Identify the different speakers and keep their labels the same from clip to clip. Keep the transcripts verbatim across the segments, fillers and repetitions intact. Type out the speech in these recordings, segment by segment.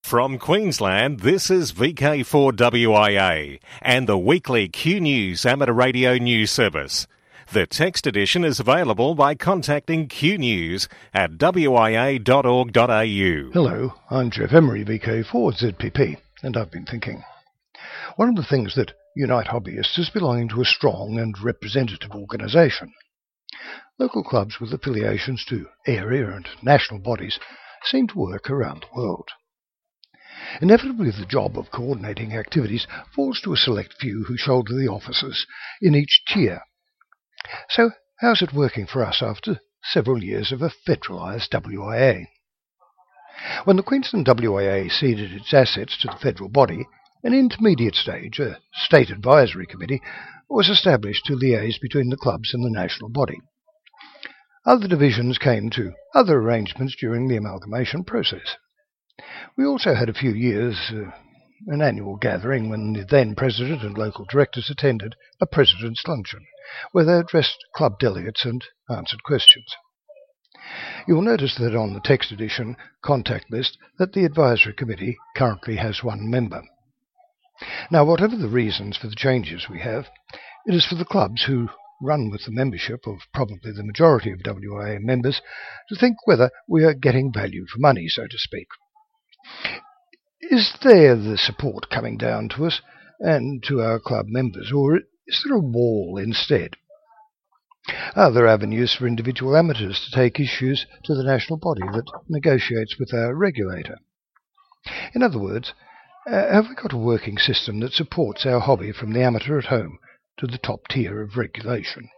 Speaker 1: From Queensland, this is V K four W I A and the weekly Q News amateur radio news service. The text edition is available by contacting Q News at w i a dot org dot a u.
Speaker 2: Hello, I'm Jeff Emery, V K four Z P P, and I've been thinking. One of the things that unite hobbyists is belonging to a strong and representative organisation. Local clubs with affiliations to area and national bodies seem to work around the world. Inevitably, the job of coordinating activities falls to a select few who shoulder the offices in each tier. So, how's it working for us after several years of a federalised W I A? When the Queensland W I A ceded its assets to the federal body, an intermediate stage, a state advisory committee, was established to liaise between the clubs and the national body. Other divisions came to other arrangements during the amalgamation process. We also had a few years, uh, an annual gathering when the then president and local directors attended a president's luncheon, where they addressed club delegates and answered questions. You'll notice that on the text edition contact list that the advisory committee currently has one member. Now, whatever the reasons for the changes we have, it is for the clubs who run with the membership of probably the majority of W I A members to think whether we are getting value for money, so to speak. Is there the support coming down to us and to our club members, or is there a wall instead? Are there avenues for individual amateurs to take issues to the national body that negotiates with our regulator? In other words, uh, have we got a working system that supports our hobby from the amateur at home to the top tier of regulation?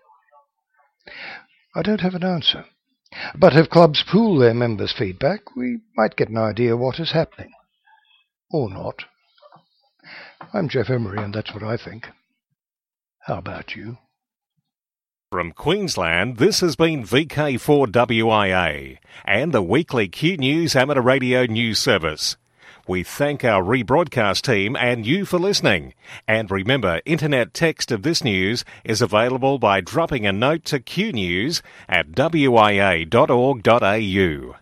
Speaker 2: I don't have an answer. But if clubs pool their members' feedback, we might get an idea what is happening. Or not. I'm Jeff Emery, and that's what I think. How about you?
Speaker 1: From Queensland, this has been V K four W I A and the weekly Q News amateur radio news service. We thank our rebroadcast team and you for listening. And remember, internet text of this news is available by dropping a note to Q News at w i a dot org dot a u.